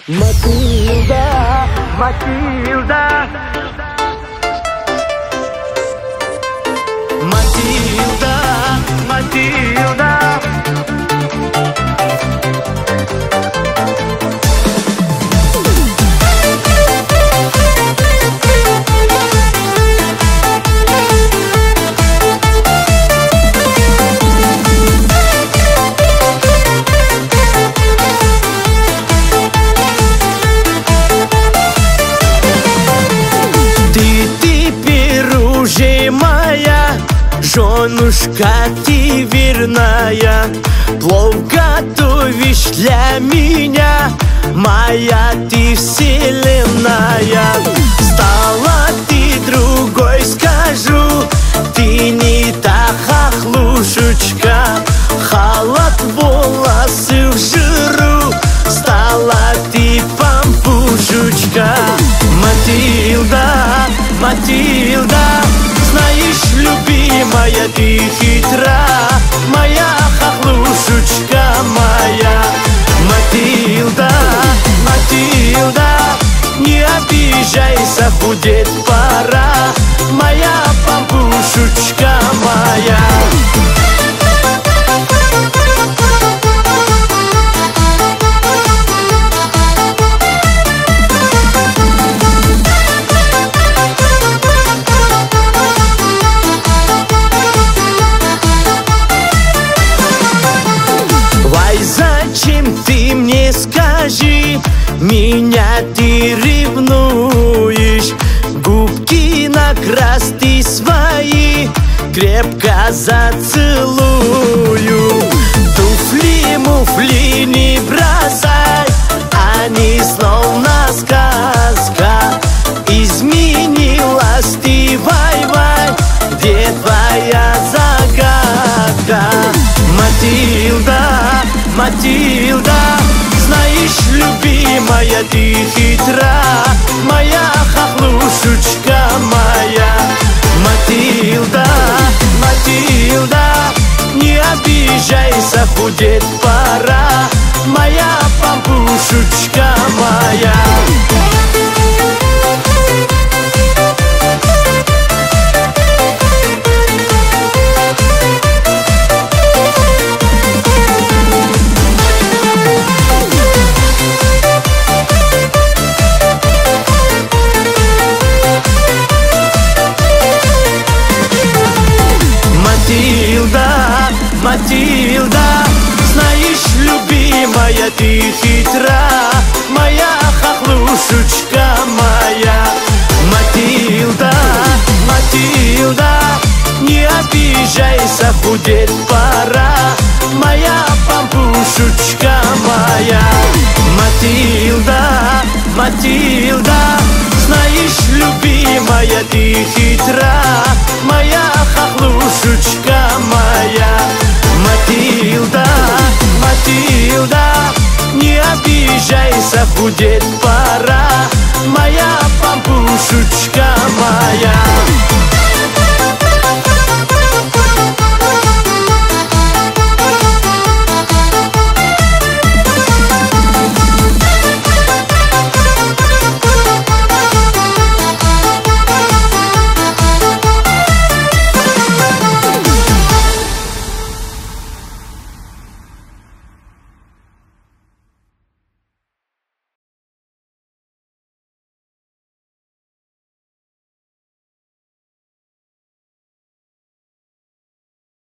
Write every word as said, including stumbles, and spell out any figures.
Матильда, Матильда, Матильда, Матильда. Женушка, ты верная, плов готовишь для меня, моя ты вселенная. Стала ты другой, скажу, ты не та хохлушечка, халат, волосы в жиру, стала ты пампушечка. Матильда, Матильда, знаешь, любимая, ты хитра, моя хохлушечка моя. Матильда, Матильда, не обижайся, худеть пора, моя пампушечка моя. Зачем ты мне, скажи, меня ты ревнуешь? Губки накрась ты свои, крепко зацелую. Туфли, муфли не бросай, они словно сказка. Изменилась ты, вай-вай, где твоя загадка? Матильда, Матильда, знаешь, любимая, ты хитра, моя хохлушечка моя. Матильда, Матильда, не обижайся, худеть пора, моя пампушечка моя. Матильда, Матильда, знаешь, любимая, ты хитра, моя хохлушечка моя. Матильда, Матильда, не обижайся, худеть пора, моя пампушечка моя. Матильда, Матильда, знаешь, любимая, ты хитра, моя хохлушечка моя. Матильда, Матильда, не обижайся, худеть пора, моя пампушечка моя.